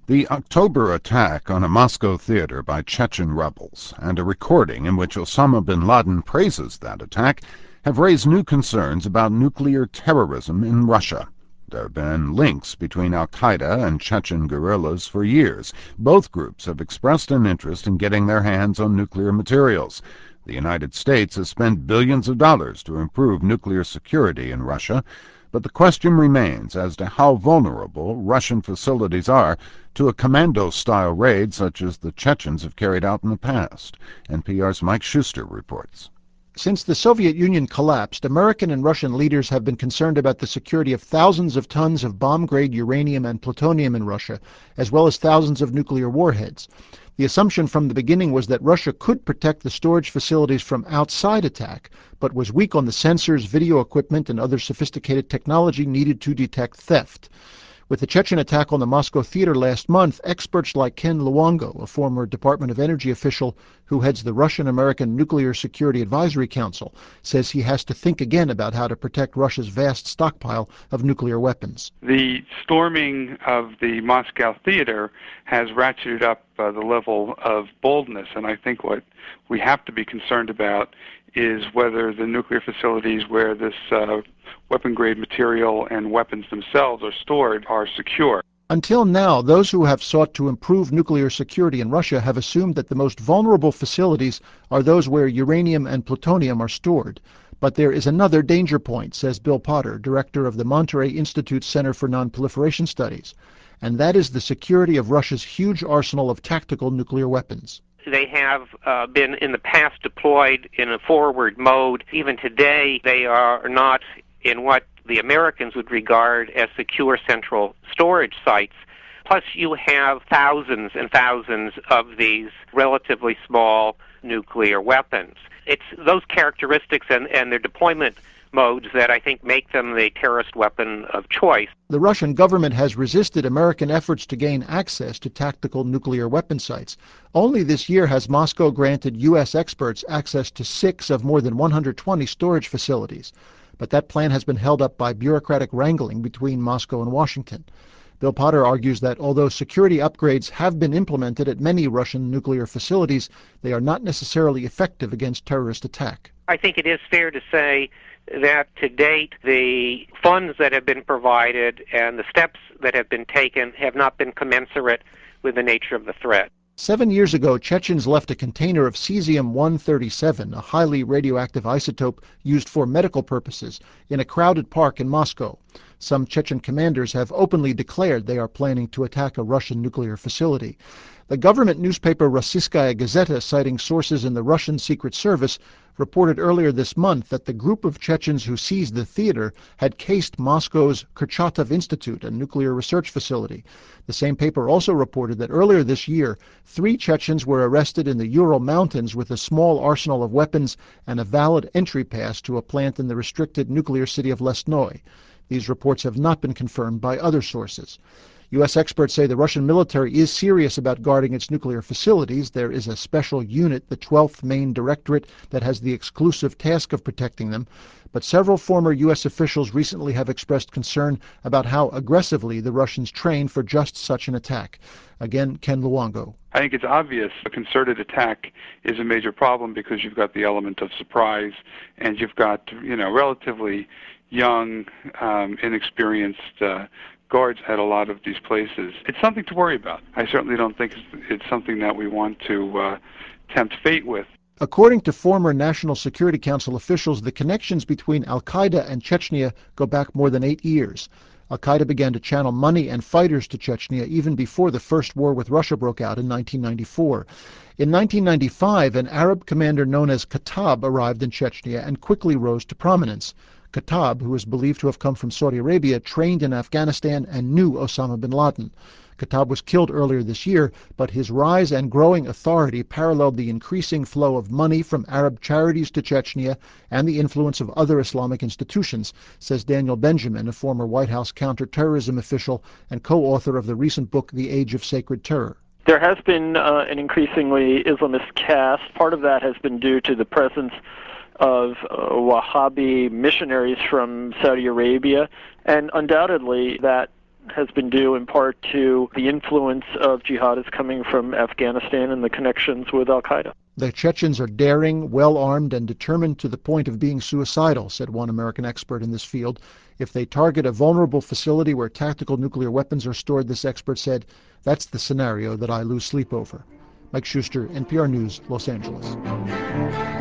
The October attack on a Moscow theater by Chechen rebels and a recording in which Osama bin Laden praises that attack have raised new concerns about nuclear terrorism in Russia. There have been links between al-Qaeda and Chechen guerrillas for years. Both groups have expressed an interest in getting their hands on nuclear materials. The United States has spent billions of dollars to improve nuclear security in Russia, but the question remains as to how vulnerable Russian facilities are to a commando-style raid such as the Chechens have carried out in the past. NPR's Mike Schuster reports. Since the Soviet Union collapsed, American and Russian leaders have been concerned about the security of thousands of tons of bomb-grade uranium and plutonium in Russia, as well as thousands of nuclear warheads. The assumption from the beginning was that Russia could protect the storage facilities from outside attack, but was weak on the sensors, video equipment, and other sophisticated technology needed to detect theft. With the Chechen attack on the Moscow theater last month, experts like Ken Luongo, a former Department of Energy official who heads the Russian-American Nuclear Security Advisory Council, says he has to think again about how to protect Russia's vast stockpile of nuclear weapons. The storming of the Moscow theater has ratcheted up the level of boldness, and I think what we have to be concerned about is whether the nuclear facilities where this weapon-grade material and weapons themselves are stored are secure. Until now, those who have sought to improve nuclear security in Russia have assumed that the most vulnerable facilities are those where uranium and plutonium are stored. But there is another danger point, says Bill Potter, director of the Monterey Institute Center for Nonproliferation Studies, and that is the security of Russia's huge arsenal of tactical nuclear weapons. They have been in the past deployed in a forward mode. Even today, they are not in what the Americans would regard as secure central storage sites. Plus, you have thousands and thousands of these relatively small nuclear weapons. It's those characteristics and their deployment modes that I think make them the terrorist weapon of choice. The Russian government has resisted American efforts to gain access to tactical nuclear weapon sites. Only this year has Moscow granted U.S. experts access to 6 of more than 120 storage facilities. But that plan has been held up by bureaucratic wrangling between Moscow and Washington. Bill Potter argues that although security upgrades have been implemented at many Russian nuclear facilities, they are not necessarily effective against terrorist attack. I think it is fair to say that to date the funds that have been provided and the steps that have been taken have not been commensurate with the nature of the threat. 7 years ago, Chechens left a container of cesium-137, a highly radioactive isotope used for medical purposes, in a crowded park in Moscow. Some Chechen commanders have openly declared they are planning to attack a Russian nuclear facility. The government newspaper Rossiyskaya Gazeta, citing sources in the Russian Secret Service, reported earlier this month that the group of Chechens who seized the theater had cased Moscow's Kurchatov Institute, a nuclear research facility. The same paper also reported that earlier this year, 3 Chechens were arrested in the Ural Mountains with a small arsenal of weapons and a valid entry pass to a plant in the restricted nuclear city of Lesnoy. These reports have not been confirmed by other sources. U.S. experts say the Russian military is serious about guarding its nuclear facilities. There is a special unit, the 12th Maine Directorate, that has the exclusive task of protecting them. But several former U.S. officials recently have expressed concern about how aggressively the Russians train for just such an attack. Again, Ken Luongo. I think it's obvious a concerted attack is a major problem because you've got the element of surprise and you've got, relatively young, inexperienced guards at a lot of these places. It's something to worry about. I certainly don't think it's something that we want to tempt fate with. According to former National Security Council officials, the connections between al-Qaeda and Chechnya go back more than 8 years. Al-Qaeda began to channel money and fighters to Chechnya even before the first war with Russia broke out in 1994. In 1995, an Arab commander known as Khattab arrived in Chechnya and quickly rose to prominence. Khattab, who is believed to have come from Saudi Arabia, trained in Afghanistan and knew Osama bin Laden. Khattab was killed earlier this year, but his rise and growing authority paralleled the increasing flow of money from Arab charities to Chechnya and the influence of other Islamic institutions, says Daniel Benjamin, a former White House counterterrorism official and co-author of the recent book, The Age of Sacred Terror. There has been an increasingly Islamist cast. Part of that has been due to the presence of Wahhabi missionaries from Saudi Arabia, and undoubtedly that has been due in part to the influence of jihadists coming from Afghanistan and the connections with al-Qaeda. The Chechens are daring, well-armed, and determined to the point of being suicidal, said one American expert in this field. If they target a vulnerable facility where tactical nuclear weapons are stored, this expert said, that's the scenario that I lose sleep over. Mike Schuster, NPR News, Los Angeles.